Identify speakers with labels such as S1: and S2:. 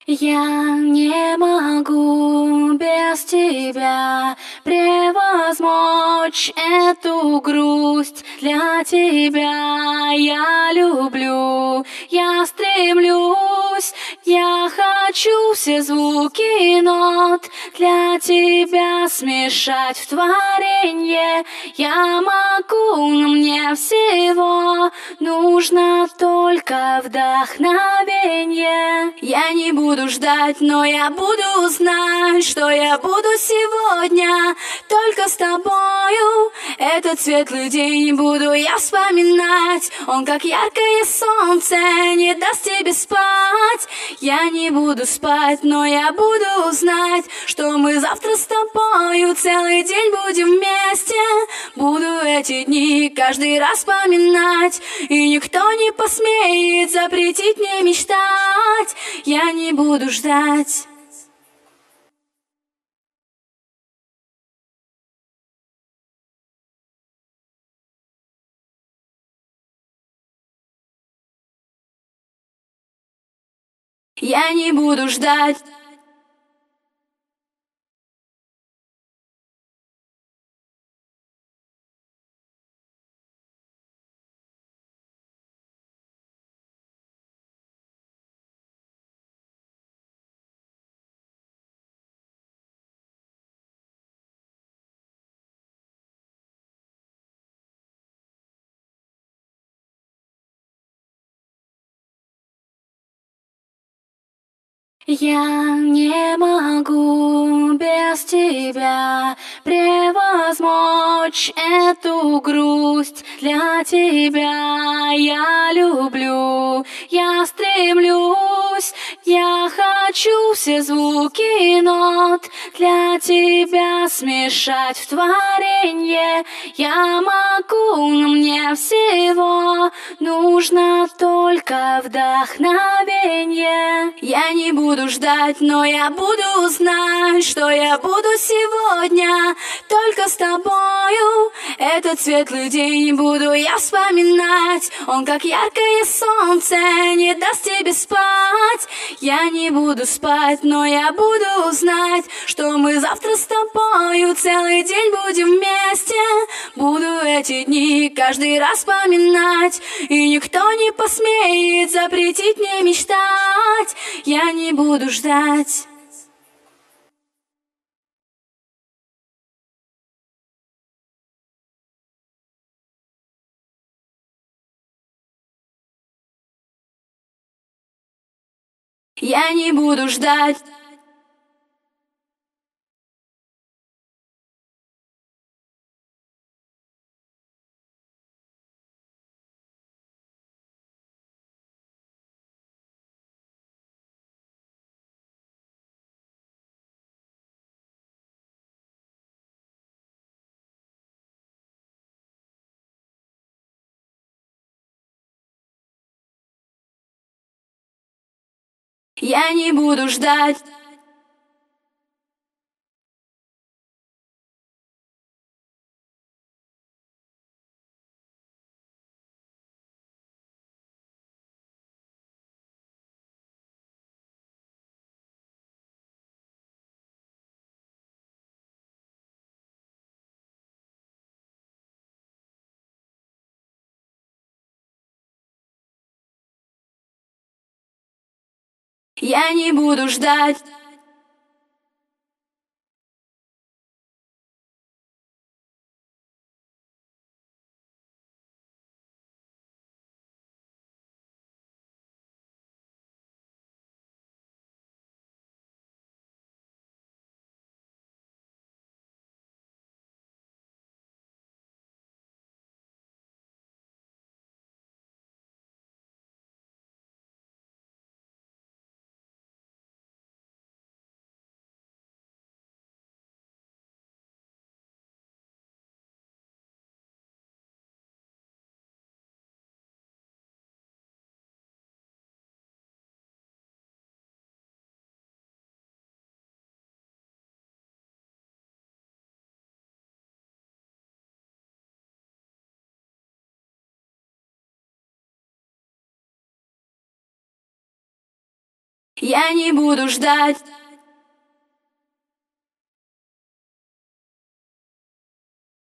S1: Я не могу без тебя превозмочь эту грусть. Для тебя я люблю, я стремлюсь, я хочу все звуки нот для тебя смешать в творенье. Я могу, но мне всего нужно только вдохновенье. Я не буду ждать, но я буду знать, что я буду сегодня только с тобою. Этот светлый день буду я вспоминать. Он как яркое солнце не даст тебе спать. Я не буду спать, но я буду знать, что мы завтра с тобою целый день будем вместе. Буду эти дни каждый раз вспоминать, и никто не посмеет запретить мне мечтать. Я не буду ждать. Я не буду ждать. Я не могу без тебя превозмочь эту грусть. Для тебя я люблю, я стремлюсь, я хочу все звуки нот для тебя смешать в творенье. Я могу, но мне всего нужно только вдохновенье. Я не буду ждать, но я буду знать, что я буду сегодня только с тобою. Этот светлый день буду я вспоминать. Он как яркое солнце не даст тебе спать. Я не буду спать, но я буду знать, что мы завтра с тобою целый день будем вместе. Буду эти дни каждый раз вспоминать, и никто не посмеет запретить мне мечтать. Я не буду ждать. Я не буду ждать. Я не буду ждать. Я не буду ждать. Я не буду ждать.